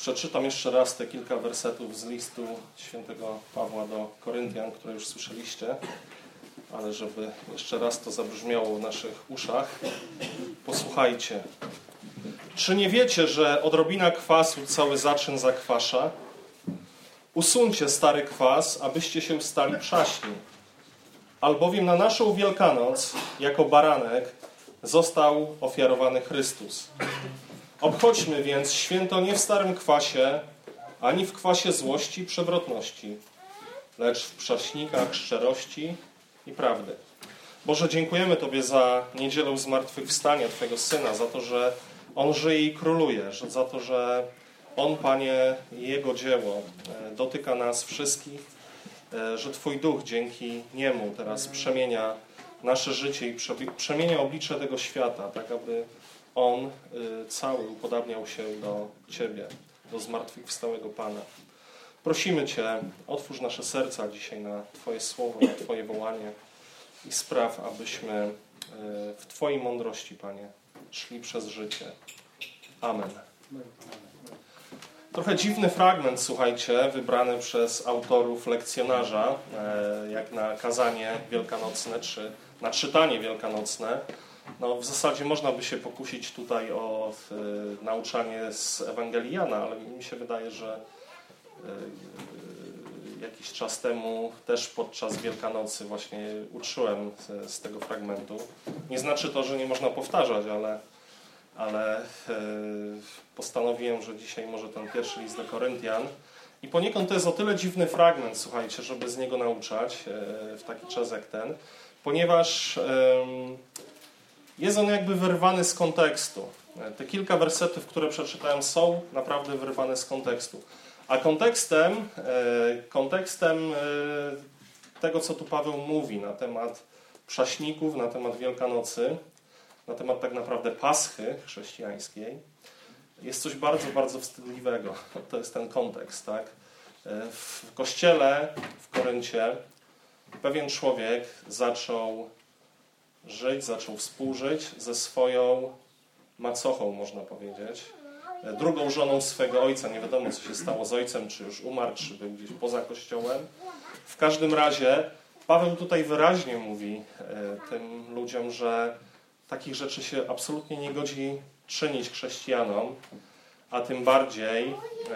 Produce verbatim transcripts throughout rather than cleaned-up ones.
Przeczytam jeszcze raz te kilka wersetów z listu świętego Pawła do Koryntian, które już słyszeliście, ale żeby jeszcze raz to zabrzmiało w naszych uszach, posłuchajcie. Czy nie wiecie, że odrobina kwasu cały zaczyn zakwasza? Usuńcie stary kwas, abyście się stali przaśni. Albowiem na naszą Wielkanoc, jako baranek, został ofiarowany Chrystus. Obchodźmy więc święto nie w starym kwasie, ani w kwasie złości i przewrotności, lecz w przaśnikach szczerości i prawdy. Boże, dziękujemy Tobie za niedzielę zmartwychwstania Twojego Syna, za to, że On żyje i króluje, że za to, że On, Panie, Jego dzieło dotyka nas wszystkich, że Twój Duch dzięki Niemu teraz przemienia nasze życie i przemienia oblicze tego świata, tak aby On cały upodabniał się do Ciebie, do zmartwychwstałego Pana. Prosimy Cię, otwórz nasze serca dzisiaj na Twoje słowo, na Twoje wołanie i spraw, abyśmy w Twojej mądrości, Panie, szli przez życie. Amen. Trochę dziwny fragment, słuchajcie, wybrany przez autorów lekcjonarza, jak na kazanie wielkanocne, czy na czytanie wielkanocne. No, w zasadzie można by się pokusić tutaj o y, nauczanie z Ewangelii Jana, ale mi się wydaje, że y, y, jakiś czas temu też podczas Wielkanocy właśnie uczyłem z, z tego fragmentu. Nie znaczy to, że nie można powtarzać, ale, ale y, postanowiłem, że dzisiaj może ten pierwszy list do Koryntian. I poniekąd to jest o tyle dziwny fragment, słuchajcie, żeby z niego nauczać y, w taki czas jak ten, ponieważ y, jest on jakby wyrwany z kontekstu. Te kilka wersetów, które przeczytałem, są naprawdę wyrwane z kontekstu. A kontekstem, kontekstem tego, co tu Paweł mówi na temat przaśników, na temat Wielkanocy, na temat tak naprawdę Paschy chrześcijańskiej, jest coś bardzo, bardzo wstydliwego. To jest ten kontekst, tak? W kościele w Koryncie pewien człowiek zaczął żyć, zaczął współżyć ze swoją macochą, można powiedzieć. Drugą żoną swego ojca. Nie wiadomo, co się stało z ojcem, czy już umarł, czy był gdzieś poza kościołem. W każdym razie Paweł tutaj wyraźnie mówi tym ludziom, że takich rzeczy się absolutnie nie godzi czynić chrześcijanom, a tym bardziej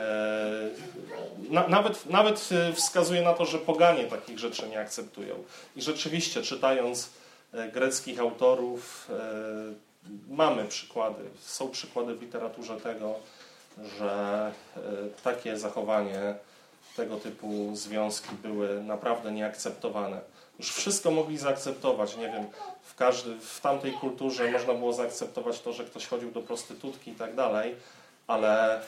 na, nawet, nawet wskazuje na to, że poganie takich rzeczy nie akceptują. I rzeczywiście, czytając greckich autorów, mamy przykłady, są przykłady w literaturze tego, że takie zachowanie, tego typu związki były naprawdę nieakceptowane. Już wszystko mogli zaakceptować, nie wiem, w, każdy, w tamtej kulturze można było zaakceptować to, że ktoś chodził do prostytutki i tak dalej, ale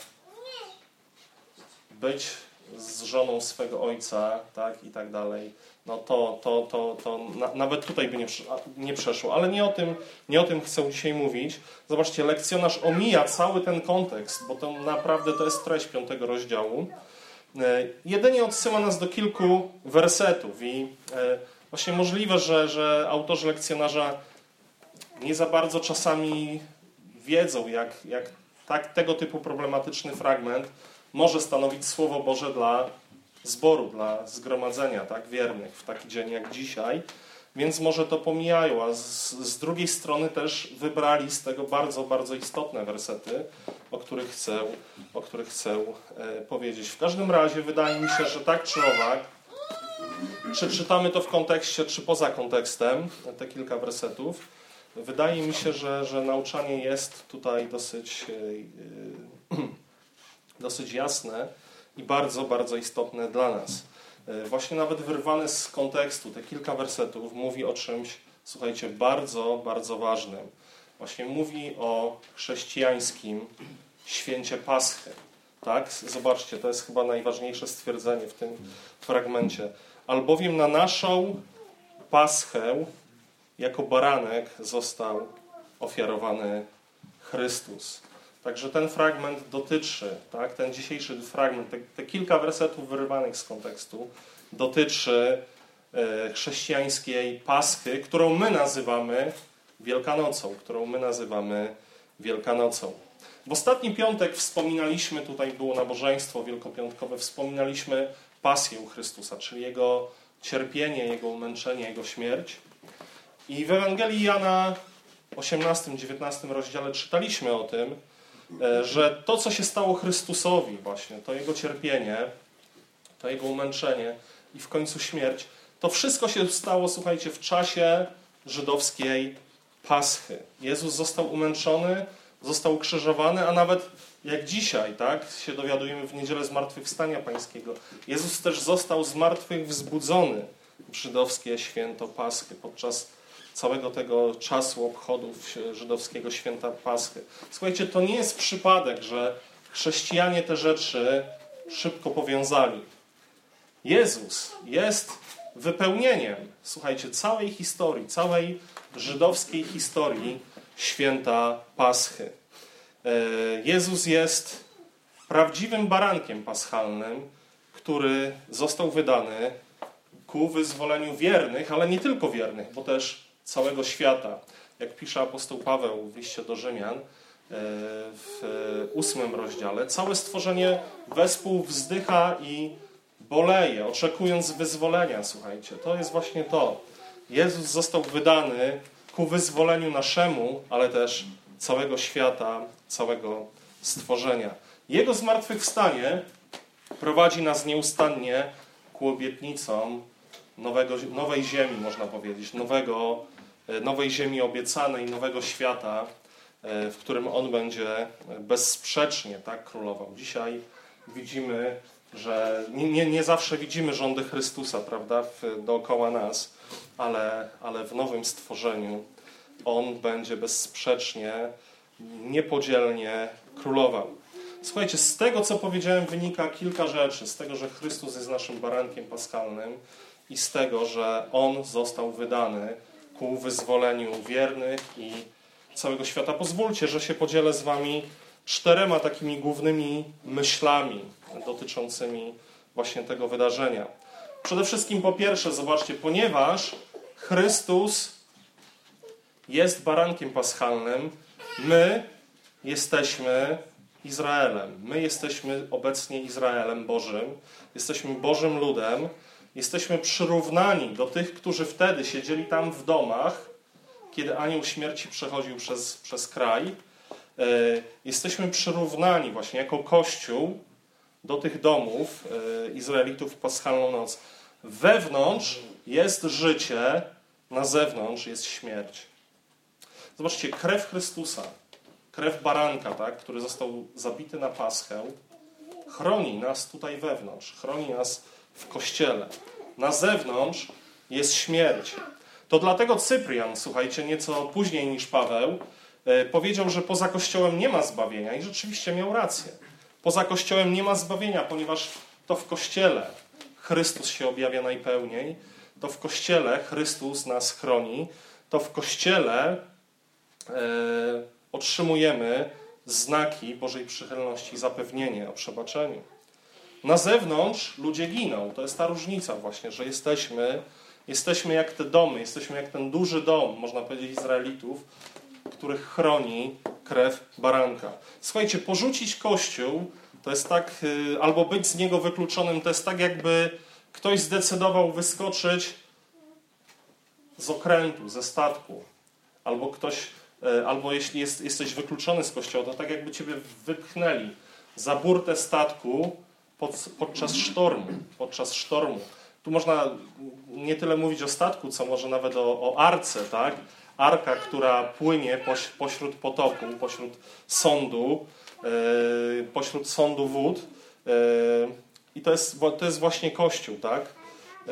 być z żoną swego ojca, tak, i tak dalej, no to, to, to, to na, nawet tutaj by nie, nie przeszło. Ale nie o tym, nie o tym chcę dzisiaj mówić. Zobaczcie, lekcjonarz omija cały ten kontekst, bo to naprawdę to jest treść piątego rozdziału. Jedynie odsyła nas do kilku wersetów i właśnie możliwe, że, że autorzy lekcjonarza nie za bardzo czasami wiedzą, jak, jak tak, tego typu problematyczny fragment może stanowić Słowo Boże dla zboru, dla zgromadzenia, tak, wiernych w taki dzień jak dzisiaj, więc może to pomijają, a z, z drugiej strony też wybrali z tego bardzo, bardzo istotne wersety, o których chcę, o których chcę e, powiedzieć. W każdym razie wydaje mi się, że tak czy owak, czy czytamy to w kontekście, czy poza kontekstem, te kilka wersetów, wydaje mi się, że, że nauczanie jest tutaj dosyć, e, e, dosyć jasne i bardzo, bardzo istotne dla nas. Właśnie nawet wyrwane z kontekstu, te kilka wersetów mówi o czymś, słuchajcie, bardzo, bardzo ważnym. Właśnie mówi o chrześcijańskim święcie Paschy. Tak? Zobaczcie, to jest chyba najważniejsze stwierdzenie w tym fragmencie. Albowiem na naszą Paschę jako baranek został ofiarowany Chrystus. Także ten fragment dotyczy, tak, ten dzisiejszy fragment, te, te kilka wersetów wyrywanych z kontekstu, dotyczy e, chrześcijańskiej Paschy, którą my nazywamy Wielkanocą, którą my nazywamy Wielkanocą. W ostatni piątek wspominaliśmy, tutaj było nabożeństwo wielkopiątkowe, wspominaliśmy pasję Chrystusa, czyli Jego cierpienie, Jego umęczenie, Jego śmierć. I w Ewangelii Jana osiemnastym, dziewiętnastym rozdziale czytaliśmy o tym, że to, co się stało Chrystusowi właśnie, to Jego cierpienie, to Jego umęczenie i w końcu śmierć, to wszystko się stało, słuchajcie, w czasie żydowskiej Paschy. Jezus został umęczony, został ukrzyżowany, a nawet jak dzisiaj, tak, się dowiadujemy w niedzielę Zmartwychwstania Pańskiego, Jezus też został z martwych wzbudzony w żydowskie święto Paschy, podczas całego tego czasu obchodów żydowskiego święta Paschy. Słuchajcie, to nie jest przypadek, że chrześcijanie te rzeczy szybko powiązali. Jezus jest wypełnieniem, słuchajcie, całej historii, całej żydowskiej historii święta Paschy. Jezus jest prawdziwym barankiem paschalnym, który został wydany ku wyzwoleniu wiernych, ale nie tylko wiernych, bo też całego świata. Jak pisze apostoł Paweł w liście do Rzymian w ósmym rozdziale, całe stworzenie wespół wzdycha i boleje, oczekując wyzwolenia, słuchajcie. To jest właśnie to. Jezus został wydany ku wyzwoleniu naszemu, ale też całego świata, całego stworzenia. Jego zmartwychwstanie prowadzi nas nieustannie ku obietnicom nowego, nowej ziemi, można powiedzieć, nowego, nowej ziemi obiecanej, nowego świata, w którym On będzie bezsprzecznie tak królował. Dzisiaj widzimy, że nie, nie, nie zawsze widzimy rządy Chrystusa, prawda, w, dookoła nas, ale, ale w nowym stworzeniu On będzie bezsprzecznie, niepodzielnie królował. Słuchajcie, z tego, co powiedziałem, wynika kilka rzeczy. Z tego, że Chrystus jest naszym barankiem paschalnym i z tego, że On został wydany ku wyzwoleniu wiernych i całego świata. Pozwólcie, że się podzielę z wami czterema takimi głównymi myślami dotyczącymi właśnie tego wydarzenia. Przede wszystkim po pierwsze, zobaczcie, ponieważ Chrystus jest barankiem paschalnym, my jesteśmy Izraelem. My jesteśmy obecnie Izraelem Bożym, jesteśmy Bożym ludem, jesteśmy przyrównani do tych, którzy wtedy siedzieli tam w domach, kiedy anioł śmierci przechodził przez, przez kraj. Jesteśmy przyrównani właśnie jako Kościół do tych domów Izraelitów w paschalną noc. Wewnątrz jest życie, na zewnątrz jest śmierć. Zobaczcie, krew Chrystusa, krew baranka, tak, który został zabity na Paschę, chroni nas tutaj wewnątrz, chroni nas w Kościele. Na zewnątrz jest śmierć. To dlatego Cyprian, słuchajcie, nieco później niż Paweł, powiedział, że poza Kościołem nie ma zbawienia i rzeczywiście miał rację. Poza Kościołem nie ma zbawienia, ponieważ to w Kościele Chrystus się objawia najpełniej, to w Kościele Chrystus nas chroni, to w Kościele e, otrzymujemy znaki Bożej przychylności i zapewnienie o przebaczeniu. Na zewnątrz ludzie giną. To jest ta różnica właśnie, że jesteśmy, jesteśmy jak te domy, jesteśmy jak ten duży dom, można powiedzieć, Izraelitów, których chroni krew baranka. Słuchajcie, porzucić Kościół to jest tak, albo być z niego wykluczonym, to jest tak, jakby ktoś zdecydował wyskoczyć z okrętu, ze statku, albo ktoś, albo jeśli jest, jesteś wykluczony z Kościoła, to tak jakby ciebie wypchnęli za burtę statku pod, podczas sztormu, podczas sztormu. Tu można nie tyle mówić o statku, co może nawet o, o arce, tak? Arka, która płynie poś, pośród potoku, pośród sądu, yy, pośród sądu wód. Yy, I to jest, to jest właśnie Kościół, tak? Yy,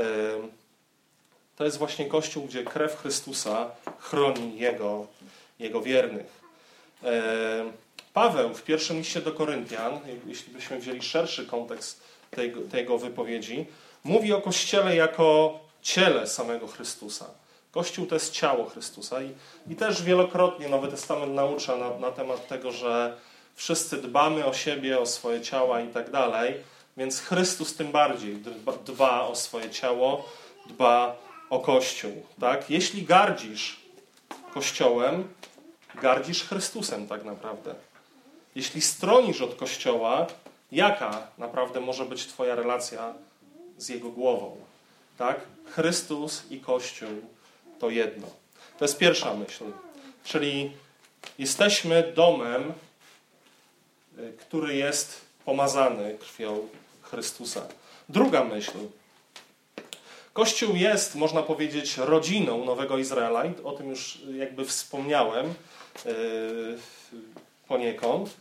to jest właśnie Kościół, gdzie krew Chrystusa chroni Jego, Jego wiernych. Yy, Paweł w pierwszym liście do Koryntian, jeśli byśmy wzięli szerszy kontekst tej, tego wypowiedzi, mówi o Kościele jako ciele samego Chrystusa. Kościół to jest ciało Chrystusa i, i też wielokrotnie Nowy Testament naucza na, na temat tego, że wszyscy dbamy o siebie, o swoje ciała i tak dalej, więc Chrystus tym bardziej dba, dba o swoje ciało, dba o Kościół. Tak? Jeśli gardzisz Kościołem, gardzisz Chrystusem tak naprawdę. jeśli stronisz od Kościoła, jaka naprawdę może być twoja relacja z Jego głową? Tak? Chrystus i Kościół to jedno. To jest pierwsza myśl. Czyli jesteśmy domem, który jest pomazany krwią Chrystusa. Druga myśl. Kościół jest, można powiedzieć, rodziną Nowego Izraela. O tym już jakby wspomniałem yy, poniekąd.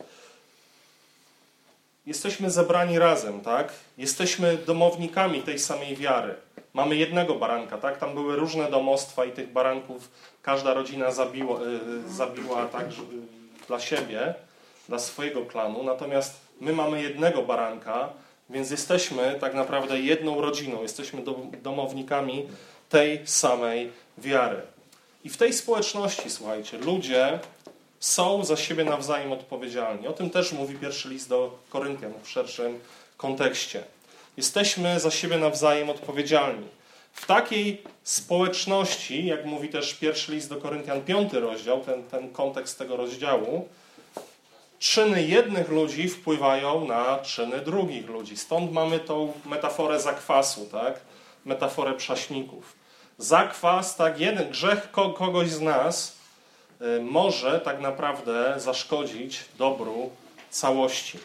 Jesteśmy zebrani razem, tak? Jesteśmy domownikami tej samej wiary. Mamy jednego baranka, tak? Tam były różne domostwa i tych baranków każda rodzina zabiła, yy, zabiła tak, żeby, dla siebie, dla swojego klanu. Natomiast my mamy jednego baranka, więc jesteśmy tak naprawdę jedną rodziną. Jesteśmy domownikami tej samej wiary. I w tej społeczności, słuchajcie, ludzie są za siebie nawzajem odpowiedzialni. O tym też mówi pierwszy list do Koryntian w szerszym kontekście. Jesteśmy za siebie nawzajem odpowiedzialni. W takiej społeczności, jak mówi też pierwszy list do Koryntian, piąty rozdział, ten, ten kontekst tego rozdziału, czyny jednych ludzi wpływają na czyny drugich ludzi. Stąd mamy tą metaforę zakwasu, tak? Metaforę prześników. Zakwas, tak, jeden grzech kogoś z nas y, może tak naprawdę zaszkodzić dobru całości.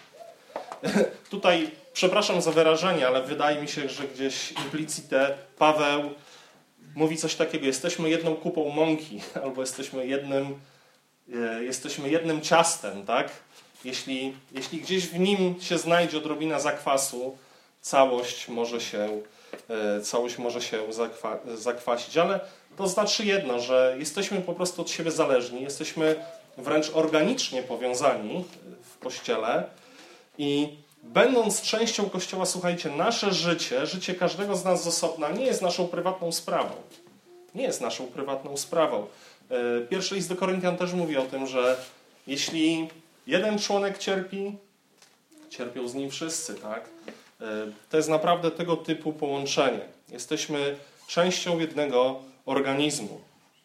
Tutaj, przepraszam za wyrażenie, ale wydaje mi się, że gdzieś implicite Paweł mówi coś takiego: jesteśmy jedną kupą mąki, albo jesteśmy jednym, y, jesteśmy jednym ciastem, tak? Jeśli, jeśli gdzieś w nim się znajdzie odrobina zakwasu, całość może się, całość może się zakwa, zakwasić. Ale to znaczy jedno, że jesteśmy po prostu od siebie zależni, jesteśmy wręcz organicznie powiązani w Kościele i będąc częścią Kościoła, słuchajcie, nasze życie, życie każdego z nas z osobna nie jest naszą prywatną sprawą. Nie jest naszą prywatną sprawą. Pierwszy list do Koryntian też mówi o tym, że jeśli jeden członek cierpi, cierpią z nim wszyscy, tak? To jest naprawdę tego typu połączenie. Jesteśmy częścią jednego organizmu.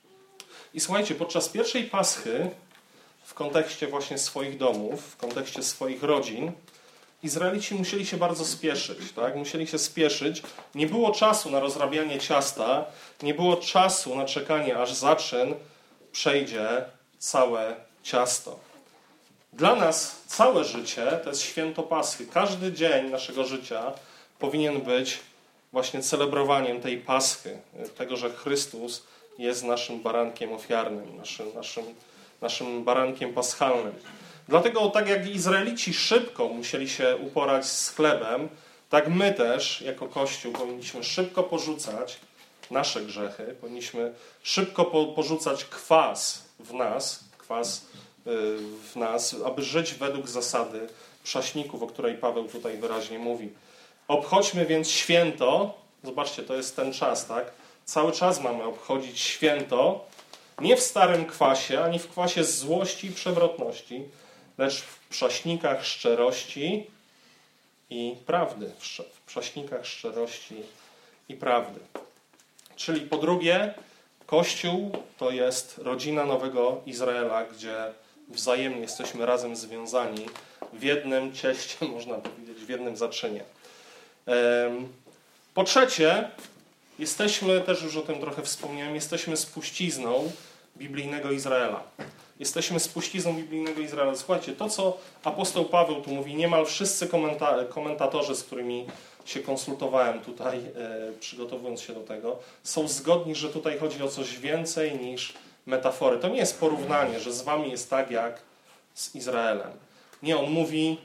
I słuchajcie, podczas pierwszej Paschy, w kontekście właśnie swoich domów, w kontekście swoich rodzin, Izraelici musieli się bardzo spieszyć, tak? Musieli się spieszyć. Nie było czasu na rozrabianie ciasta, nie było czasu na czekanie, aż zaczyn przejdzie całe ciasto. Dla nas całe życie to jest święto Paschy. Każdy dzień naszego życia powinien być właśnie celebrowaniem tej Paschy, tego, że Chrystus jest naszym barankiem ofiarnym, naszym, naszym, naszym barankiem paschalnym. Dlatego tak jak Izraelici szybko musieli się uporać z chlebem, tak my też jako Kościół powinniśmy szybko porzucać nasze grzechy, powinniśmy szybko po, porzucać kwas w nas, kwas w nas, aby żyć według zasady prześników, o której Paweł tutaj wyraźnie mówi. Obchodźmy więc święto, zobaczcie, to jest ten czas, tak? Cały czas mamy obchodzić święto, nie w starym kwasie, ani w kwasie złości i przewrotności, lecz w prześnikach szczerości i prawdy. W prześnikach szczerości i prawdy. Czyli po drugie, Kościół to jest rodzina Nowego Izraela, gdzie wzajemnie jesteśmy razem związani w jednym cieście, można powiedzieć, w jednym zaczynie. Po trzecie, jesteśmy, też już o tym trochę wspomniałem, jesteśmy spuścizną biblijnego Izraela. Jesteśmy spuścizną biblijnego Izraela. Słuchajcie, to co apostoł Paweł tu mówi, niemal wszyscy komenta- komentatorzy, z którymi się konsultowałem tutaj, e, przygotowując się do tego, są zgodni, że tutaj chodzi o coś więcej niż metafory. To nie jest porównanie, że z wami jest tak jak z Izraelem. Nie, on mówi,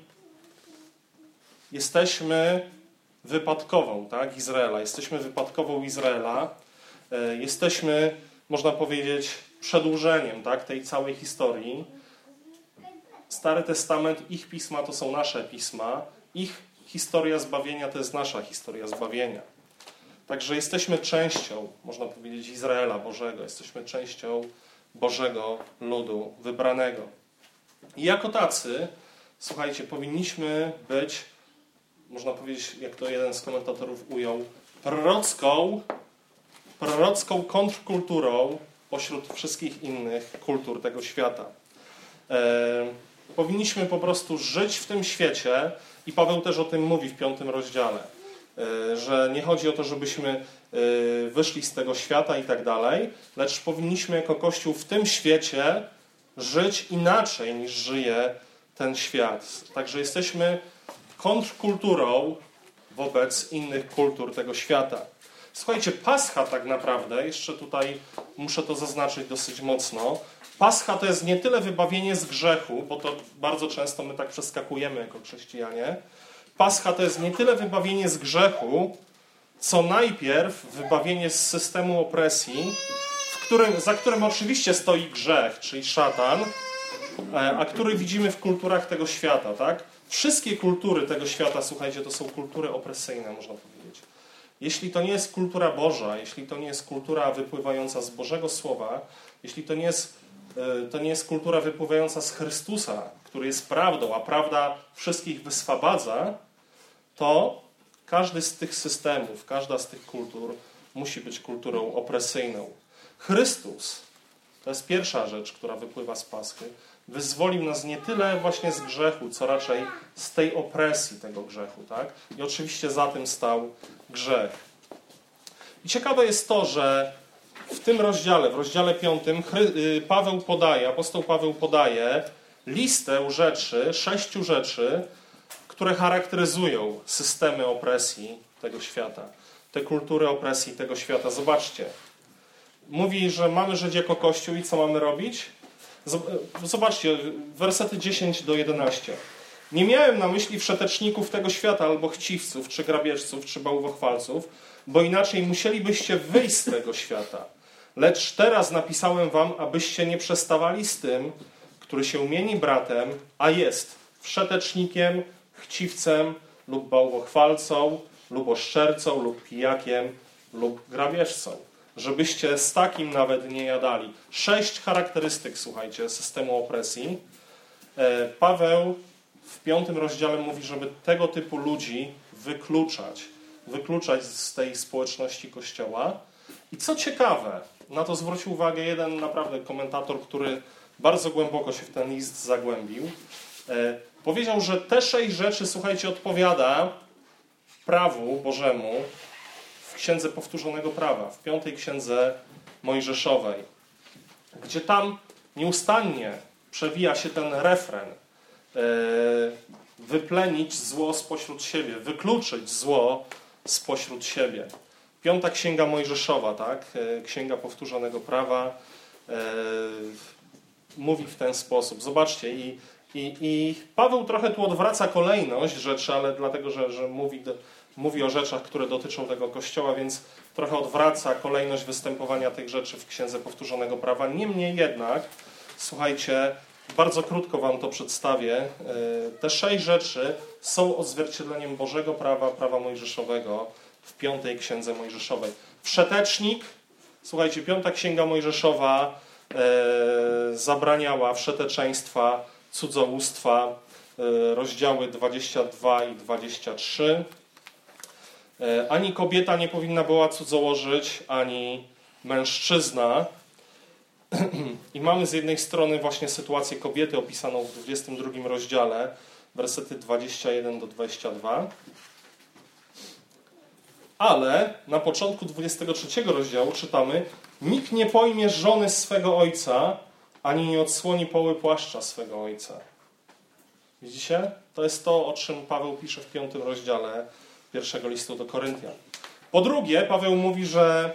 jesteśmy wypadkową, tak, Izraela. Jesteśmy wypadkową Izraela. E, jesteśmy, można powiedzieć, przedłużeniem, tak, tej całej historii. Stary Testament, ich pisma to są nasze pisma. Ich historia zbawienia to jest nasza historia zbawienia. Także jesteśmy częścią, można powiedzieć, Izraela Bożego. Jesteśmy częścią Bożego ludu wybranego. I jako tacy, słuchajcie, powinniśmy być, można powiedzieć, jak to jeden z komentatorów ujął, prorocką, prorocką kontrkulturą pośród wszystkich innych kultur tego świata. powinniśmy po prostu żyć w tym świecie i Paweł też o tym mówi w piątym rozdziale, że nie chodzi o to, żebyśmy wyszli z tego świata i tak dalej, lecz powinniśmy jako Kościół w tym świecie żyć inaczej niż żyje ten świat. Także jesteśmy kontrkulturą wobec innych kultur tego świata. Słuchajcie, Pascha tak naprawdę, jeszcze tutaj muszę to zaznaczyć dosyć mocno, Pascha to jest nie tyle wybawienie z grzechu, bo to bardzo często my tak przeskakujemy jako chrześcijanie. Pascha to jest nie tyle wybawienie z grzechu, co najpierw wybawienie z systemu opresji, w którym, za którym oczywiście stoi grzech, czyli szatan, a który widzimy w kulturach tego świata, tak? Wszystkie kultury tego świata, słuchajcie, to są kultury opresyjne, można powiedzieć. Jeśli to nie jest kultura Boża, jeśli to nie jest kultura wypływająca z Bożego Słowa, jeśli to nie jest, to nie jest kultura wypływająca z Chrystusa, który jest prawdą, a prawda wszystkich wyswobadza, to każdy z tych systemów, każda z tych kultur musi być kulturą opresyjną. Chrystus, to jest pierwsza rzecz, która wypływa z Paschy, wyzwolił nas nie tyle właśnie z grzechu, co raczej z tej opresji tego grzechu, tak? I oczywiście za tym stał grzech. I ciekawe jest to, że w tym rozdziale, w rozdziale piątym, Paweł podaje, apostoł Paweł podaje listę rzeczy, sześciu rzeczy, które charakteryzują systemy opresji tego świata, te kultury opresji tego świata. Zobaczcie. Mówi, że mamy żyć jako Kościół i co mamy robić? Zobaczcie, wersety dziesięć do jedenastu. Nie miałem na myśli wszeteczników tego świata, albo chciwców, czy grabieżców, czy bałwochwalców, bo inaczej musielibyście wyjść z tego świata. Lecz teraz napisałem wam, abyście nie przestawali z tym, który się mieni bratem, a jest wszetecznikiem, chciwcem lub bałwochwalcą, lub oszczercą, lub pijakiem, lub grabieżcą. Żebyście z takim nawet nie jadali. Sześć charakterystyk, słuchajcie, systemu opresji. Paweł w piątym rozdziale mówi, żeby tego typu ludzi wykluczać. Wykluczać z tej społeczności Kościoła. I co ciekawe, na to zwrócił uwagę jeden naprawdę komentator, który bardzo głęboko się w ten list zagłębił. Powiedział, że te sześć rzeczy, słuchajcie, odpowiada prawu Bożemu w Księdze Powtórzonego Prawa, w piątej Księdze Mojżeszowej, gdzie tam nieustannie przewija się ten refren wyplenić zło spośród siebie, wykluczyć zło spośród siebie. Piąta Księga Mojżeszowa, tak? Księga Powtórzonego Prawa mówi w ten sposób. Zobaczcie, i, i, i Paweł trochę tu odwraca kolejność rzeczy, ale dlatego, że, że mówi, mówi o rzeczach, które dotyczą tego Kościoła, więc trochę odwraca kolejność występowania tych rzeczy w Księdze Powtórzonego Prawa. Niemniej jednak, słuchajcie, bardzo krótko wam to przedstawię. Te sześć rzeczy są odzwierciedleniem Bożego prawa, prawa mojżeszowego w piątej Księdze Mojżeszowej. Wszetecznik, słuchajcie, piąta Księga Mojżeszowa e, zabraniała wszeteczeństwa, cudzołóstwa, e, rozdziały dwadzieścia dwa i dwadzieścia trzy. E, ani kobieta nie powinna była cudzołożyć, ani mężczyzna. I mamy z jednej strony właśnie sytuację kobiety opisaną w dwudziestym drugim rozdziale, wersety dwadzieścia jeden do dwudziestego drugiego. Ale na początku dwudziestego trzeciego rozdziału czytamy: nikt nie pojmie żony swego ojca, ani nie odsłoni poły płaszcza swego ojca. Widzicie? To jest to, o czym Paweł pisze w piątym rozdziale pierwszego listu do Koryntian. Po drugie, Paweł mówi, że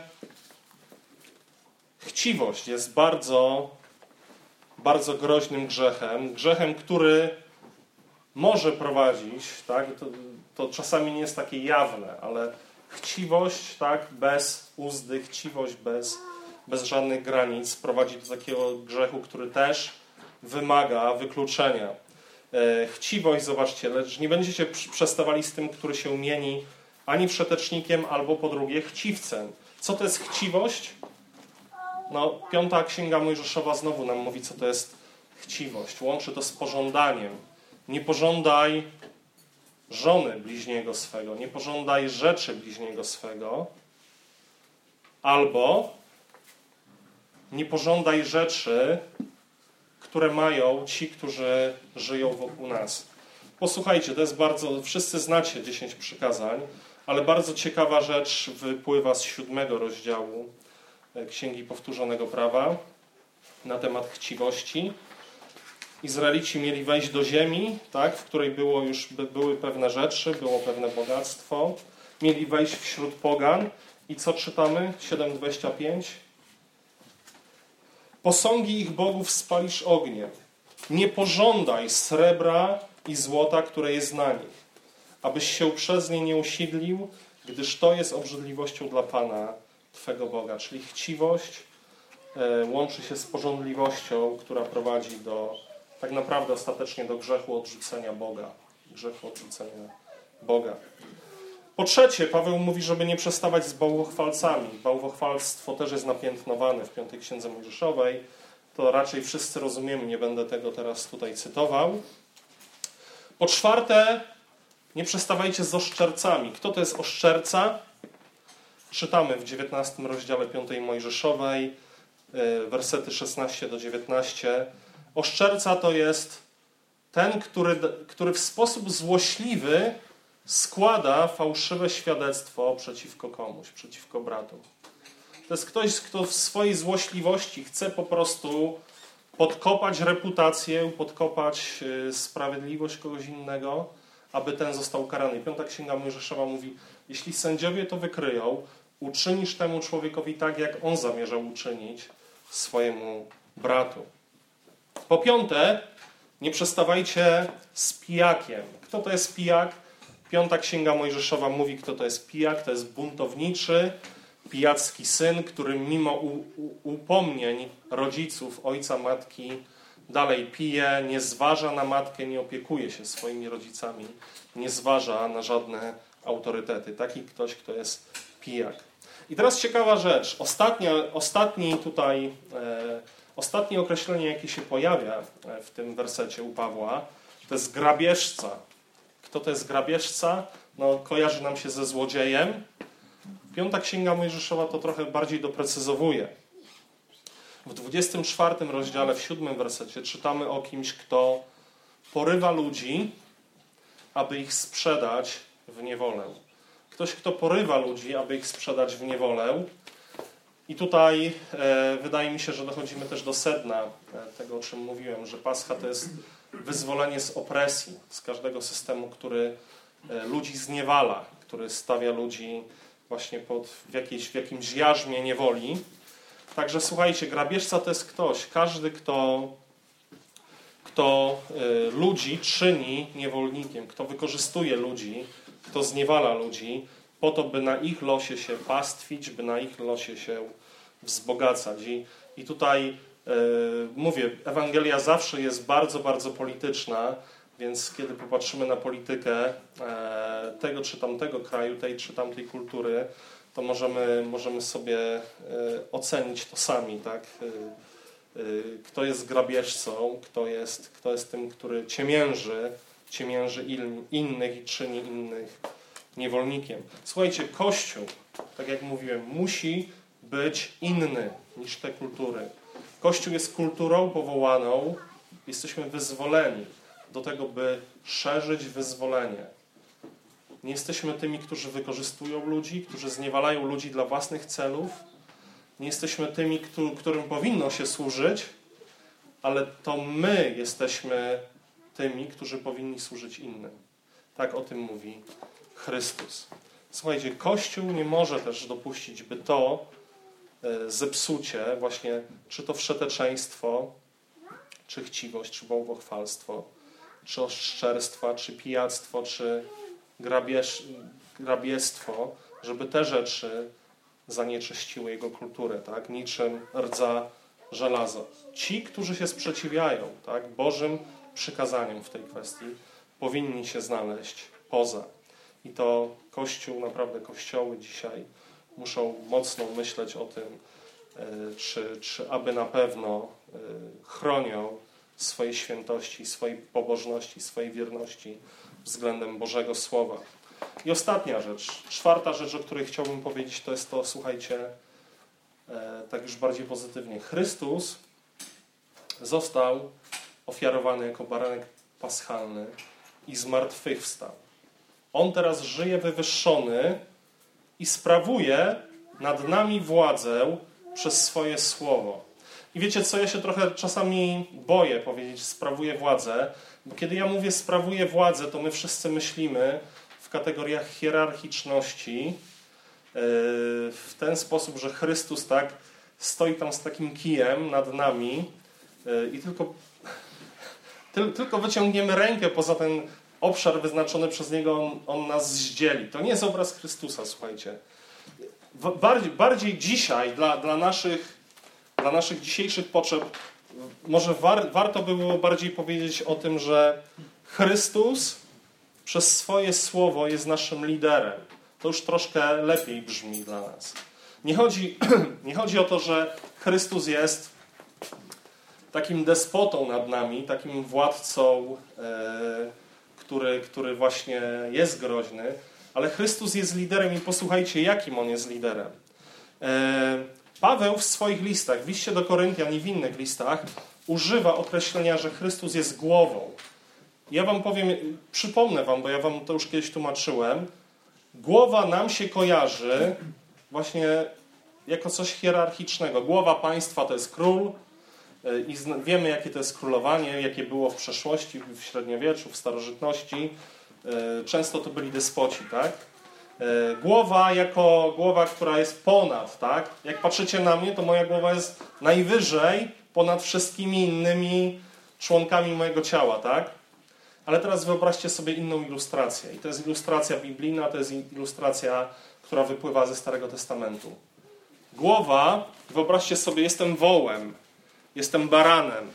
chciwość jest bardzo, bardzo groźnym grzechem. Grzechem, który może prowadzić, tak? To, to czasami nie jest takie jawne, ale chciwość, tak, bez uzdy, chciwość bez, bez żadnych granic prowadzi do takiego grzechu, który też wymaga wykluczenia. E, chciwość, zobaczcie, lecz nie będziecie przestawali z tym, który się mieni ani wszetecznikiem, albo po drugie chciwcem. Co to jest chciwość? No, piąta Księga Mojżeszowa znowu nam mówi, co to jest chciwość. Łączy to z pożądaniem. Nie pożądaj żony bliźniego swego, nie pożądaj rzeczy bliźniego swego, albo nie pożądaj rzeczy, które mają ci, którzy żyją wokół nas. Posłuchajcie, to jest bardzo, wszyscy znacie dziesięć przykazań, ale bardzo ciekawa rzecz wypływa z siódmego rozdziału Księgi Powtórzonego Prawa na temat chciwości. Izraelici mieli wejść do ziemi, tak, w której było już, były pewne rzeczy, było pewne bogactwo. Mieli wejść wśród pogan. I co czytamy? siedem dwadzieścia pięć. Posągi ich bogów spalisz ogniem. Nie pożądaj srebra i złota, które jest na nich, abyś się przez nie nie usidlił, gdyż to jest obrzydliwością dla Pana, Twego Boga. Czyli chciwość e, łączy się z pożądliwością, która prowadzi do, tak naprawdę ostatecznie do grzechu odrzucenia Boga. Grzechu odrzucenia Boga. Po trzecie, Paweł mówi, żeby nie przestawać z bałwochwalcami. Bałwochwalstwo też jest napiętnowane w piątej Księdze Mojżeszowej. To raczej wszyscy rozumiemy, nie będę tego teraz tutaj cytował. Po czwarte, nie przestawajcie z oszczercami. Kto to jest oszczerca? Czytamy w dziewiętnastym rozdziale piątej Mojżeszowej, wersety szesnaście do dziewiętnastu. Oszczerca to jest ten, który, który w sposób złośliwy składa fałszywe świadectwo przeciwko komuś, przeciwko bratu. To jest ktoś, kto w swojej złośliwości chce po prostu podkopać reputację, podkopać sprawiedliwość kogoś innego, aby ten został karany. Piąta Księga Mojżeszowa mówi, jeśli sędziowie to wykryją, uczynisz temu człowiekowi tak, jak on zamierzał uczynić swojemu bratu. Po piąte, nie przestawajcie z pijakiem. Kto to jest pijak? Piąta Księga Mojżeszowa mówi, kto to jest pijak. To jest buntowniczy, pijacki syn, który mimo u, u, upomnień rodziców, ojca, matki, dalej pije, nie zważa na matkę, nie opiekuje się swoimi rodzicami, nie zważa na żadne autorytety. Taki ktoś, kto jest pijak. I teraz ciekawa rzecz. Ostatnia, ostatni tutaj, e, ostatnie określenie, jakie się pojawia w tym wersecie u Pawła, to jest grabieżca. Kto to jest grabieżca? No, kojarzy nam się ze złodziejem. Piąta Księga Mojżeszowa to trochę bardziej doprecyzowuje. W dwudziestym czwartym rozdziale, w siódmym wersecie czytamy o kimś, kto porywa ludzi, aby ich sprzedać w niewolę. Ktoś, kto porywa ludzi, aby ich sprzedać w niewolę. I tutaj e, wydaje mi się, że dochodzimy też do sedna e, tego, o czym mówiłem, że Pascha to jest wyzwolenie z opresji, z każdego systemu, który e, ludzi zniewala, który stawia ludzi właśnie pod, w, jakiejś, w jakimś jarzmie niewoli. Także słuchajcie, grabieżca to jest ktoś, każdy, kto, kto y, ludzi czyni niewolnikiem, kto wykorzystuje ludzi, kto zniewala ludzi, po to, by na ich losie się pastwić, by na ich losie się wzbogacać. I, i tutaj y, mówię, Ewangelia zawsze jest bardzo, bardzo polityczna, więc kiedy popatrzymy na politykę e, tego czy tamtego kraju, tej czy tamtej kultury, to możemy, możemy sobie e, ocenić to sami, tak? E, e, kto jest grabieżcą, kto jest, kto jest tym, który ciemięży, ciemięży in, innych i czyni innych niewolnikiem. Słuchajcie, Kościół, tak jak mówiłem, musi być inny niż te kultury. Kościół jest kulturą powołaną, jesteśmy wyzwoleni do tego, by szerzyć wyzwolenie. Nie jesteśmy tymi, którzy wykorzystują ludzi, którzy zniewalają ludzi dla własnych celów. Nie jesteśmy tymi, którym powinno się służyć, ale to my jesteśmy tymi, którzy powinni służyć innym. Tak o tym mówi Chrystus. Słuchajcie, Kościół nie może też dopuścić, by to zepsucie, właśnie czy to wszeteczeństwo, czy chciwość, czy bałwochwalstwo, czy oszczerstwa, czy pijactwo, czy grabież, grabiestwo, żeby te rzeczy zanieczyściły jego kulturę, tak? Niczym rdza żelazo. Ci, którzy się sprzeciwiają, tak? Bożym przykazaniom w tej kwestii, powinni się znaleźć poza. I to Kościół, naprawdę kościoły dzisiaj muszą mocno myśleć o tym, czy, czy aby na pewno chronią swojej świętości, swojej pobożności, swojej wierności względem Bożego Słowa. I ostatnia rzecz, czwarta rzecz, o której chciałbym powiedzieć, to jest to, słuchajcie, tak już bardziej pozytywnie. Chrystus został ofiarowany jako baranek paschalny i zmartwychwstał. On teraz żyje wywyższony i sprawuje nad nami władzę przez swoje słowo. I wiecie co, ja się trochę czasami boję powiedzieć sprawuje władzę, bo kiedy ja mówię sprawuje władzę, to my wszyscy myślimy w kategoriach hierarchiczności w ten sposób, że Chrystus tak stoi tam z takim kijem nad nami i tylko, tylko wyciągniemy rękę poza ten obszar wyznaczony przez Niego, on, on nas zdzieli. To nie jest obraz Chrystusa, słuchajcie. Bardziej, bardziej dzisiaj dla, dla, naszych, dla naszych dzisiejszych potrzeb może war, warto by było bardziej powiedzieć o tym, że Chrystus przez swoje słowo jest naszym liderem. To już troszkę lepiej brzmi dla nas. Nie chodzi, nie chodzi o to, że Chrystus jest takim despotą nad nami, takim władcą, e, który, który właśnie jest groźny, ale Chrystus jest liderem i posłuchajcie, jakim On jest liderem. E, Paweł w swoich listach, w liście do Koryntian i w innych listach, używa określenia, że Chrystus jest głową. Ja wam powiem, przypomnę wam, bo ja wam to już kiedyś tłumaczyłem, głowa nam się kojarzy właśnie jako coś hierarchicznego. Głowa państwa to jest król i wiemy, jakie to jest królowanie, jakie było w przeszłości, w średniowieczu, w starożytności. Często to byli despoci, tak? Głowa jako głowa, która jest ponad, tak? Jak patrzycie na mnie, to moja głowa jest najwyżej ponad wszystkimi innymi członkami mojego ciała, tak? Ale teraz wyobraźcie sobie inną ilustrację. I to jest ilustracja biblijna, to jest ilustracja, która wypływa ze Starego Testamentu. Głowa, wyobraźcie sobie, jestem wołem, jestem baranem.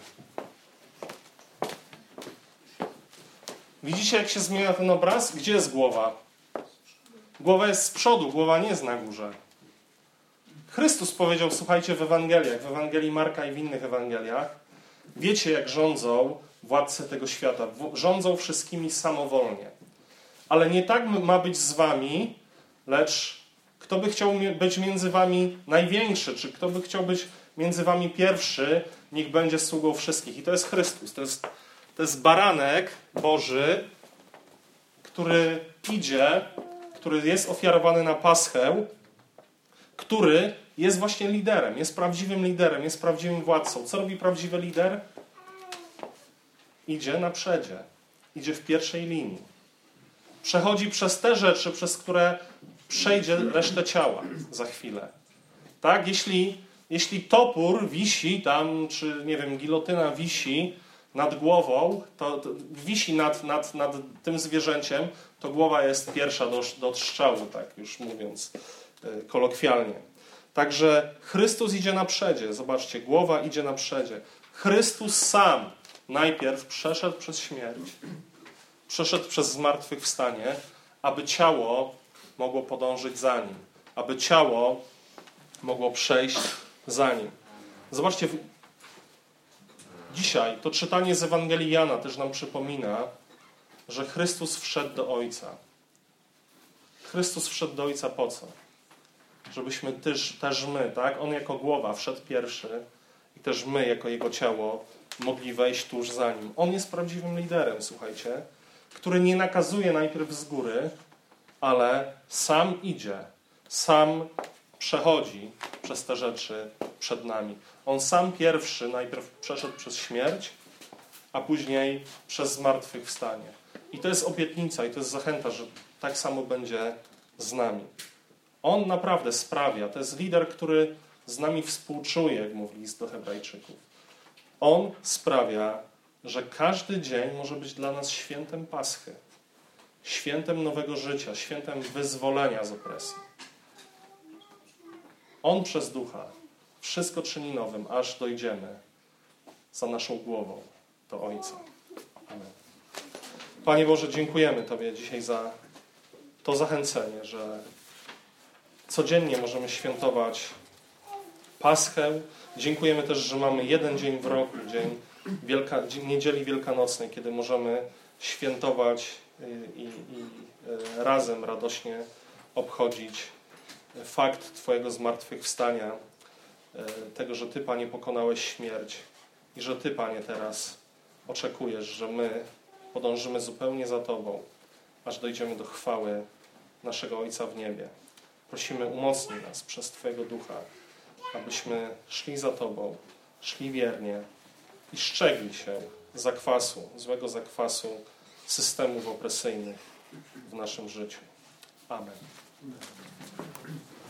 Widzicie, jak się zmienia ten obraz? Gdzie jest głowa? Głowa jest z przodu, głowa nie jest na górze. Chrystus powiedział, słuchajcie, w Ewangeliach, w Ewangelii Marka i w innych Ewangeliach, wiecie, jak rządzą władcy tego świata. Rządzą wszystkimi samowolnie. Ale nie tak ma być z wami, lecz kto by chciał być między wami największy, czy kto by chciał być między wami pierwszy, niech będzie sługą wszystkich. I to jest Chrystus. To jest, to jest baranek Boży, który idzie, który jest ofiarowany na Paschę, który jest właśnie liderem, jest prawdziwym liderem, jest prawdziwym władcą. Co robi prawdziwy lider? Idzie na przedzie. Idzie w pierwszej linii. Przechodzi przez te rzeczy, przez które przejdzie resztę ciała za chwilę. Tak? Jeśli, jeśli topór wisi tam, czy nie wiem, gilotyna wisi nad głową, to, to wisi nad, nad, nad tym zwierzęciem, to głowa jest pierwsza do, do strzału, tak już mówiąc yy, kolokwialnie. Także Chrystus idzie na przedzie. Zobaczcie, głowa idzie na przedzie. Chrystus sam najpierw przeszedł przez śmierć, przeszedł przez zmartwychwstanie, aby ciało mogło podążyć za Nim, aby ciało mogło przejść za Nim. Zobaczcie, dzisiaj to czytanie z Ewangelii Jana też nam przypomina, że Chrystus wszedł do Ojca. Chrystus wszedł do Ojca po co? Żebyśmy też, też my, tak? On jako głowa wszedł pierwszy i też my jako Jego ciało mogli wejść tuż za Nim. On jest prawdziwym liderem, słuchajcie, który nie nakazuje najpierw z góry, ale sam idzie, sam przechodzi przez te rzeczy przed nami. On sam pierwszy najpierw przeszedł przez śmierć, a później przez zmartwychwstanie. I to jest obietnica i to jest zachęta, że tak samo będzie z nami. On naprawdę sprawia, to jest lider, który z nami współczuje, jak mówi list do Hebrajczyków. On sprawia, że każdy dzień może być dla nas świętem Paschy, świętem nowego życia, świętem wyzwolenia z opresji. On przez Ducha wszystko czyni nowym, aż dojdziemy za naszą głową do Ojca. Amen. Panie Boże, dziękujemy Tobie dzisiaj za to zachęcenie, że codziennie możemy świętować Paschę. Dziękujemy też, że mamy jeden dzień w roku, dzień, Wielka, dzień Niedzieli Wielkanocnej, kiedy możemy świętować i, i, i razem radośnie obchodzić fakt Twojego zmartwychwstania, tego, że Ty, Panie, pokonałeś śmierć i że Ty, Panie, teraz oczekujesz, że my podążymy zupełnie za Tobą, aż dojdziemy do chwały naszego Ojca w niebie. Prosimy, umocnij nas przez Twojego Ducha, abyśmy szli za Tobą, szli wiernie i szczegli się zakwasu, złego zakwasu systemów opresyjnych w naszym życiu. Amen.